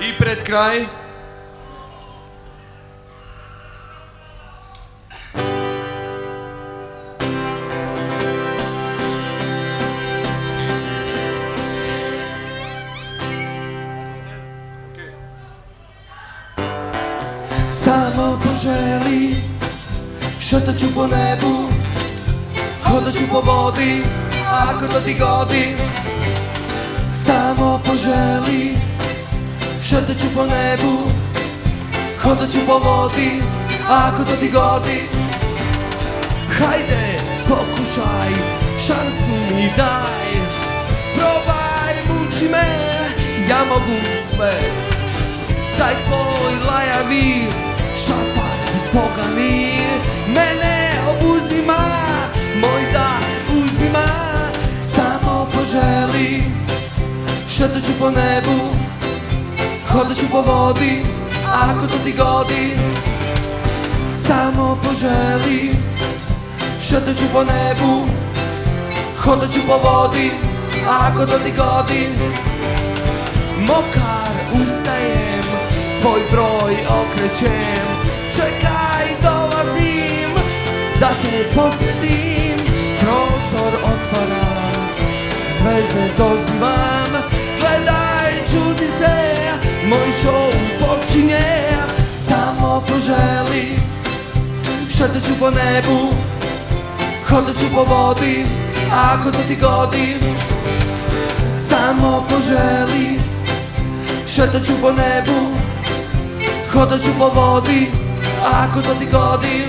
I pred kraj. Samo poželi, šetat ću po nebu, hodat ću po vodi, ako to ti godi. Samo poželi, šetat ću po nebu, hodat ću po vodi, ako to ti godi. Hajde, pokušaj, šansu mi daj, probaj, muči me, ja mogu sve. Taj tvoj lajavi šapat pogani mene obuzima, moj dah uzima. Samo poželi, šetat ću po nebu, hodat ću po vodi, ako to ti godi. Samo poželi, šetat ću po nebu, hodat ću po vodi, ako to ti godi. Mokar ustajem, tvoj broj okrećem, čekaj dolazim, da te podsjetim. Prozor otvaram, zvezde dozivam, gledaj, čudi se, moj show počinje. Samo poželi, šetat ću po nebu, hodat ću po vodi, ako to ti godi. Samo poželi, šetat ću po nebu, hodat ću po vodi, ako to ti godi.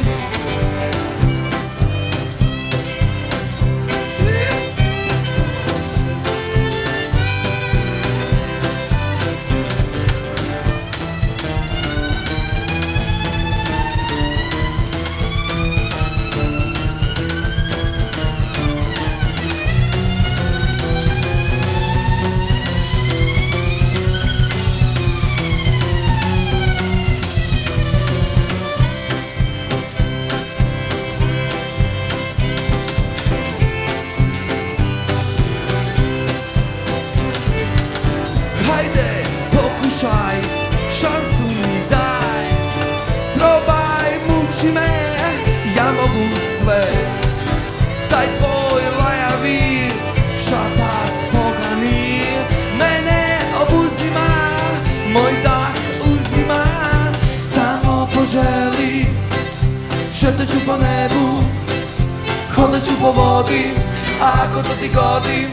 Hajde, pokušaj, šansu mi daj, probaj, muči me, ja mogu sve. Taj tvoj lajavi šapat pogani mene obuzima, moj dah uzima. Samo poželi, šetat ću po nebu, hodat ću po vodi, ako to ti godi.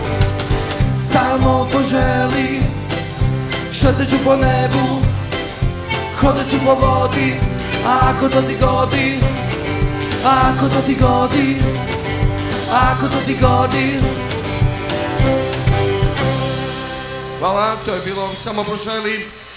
Samo poželi, šetat ću po nebu, hodat ću po vodi, ako to ti godi. Ako to ti godi, ako to ti godi. Hvala, to je bilo Samo poželi.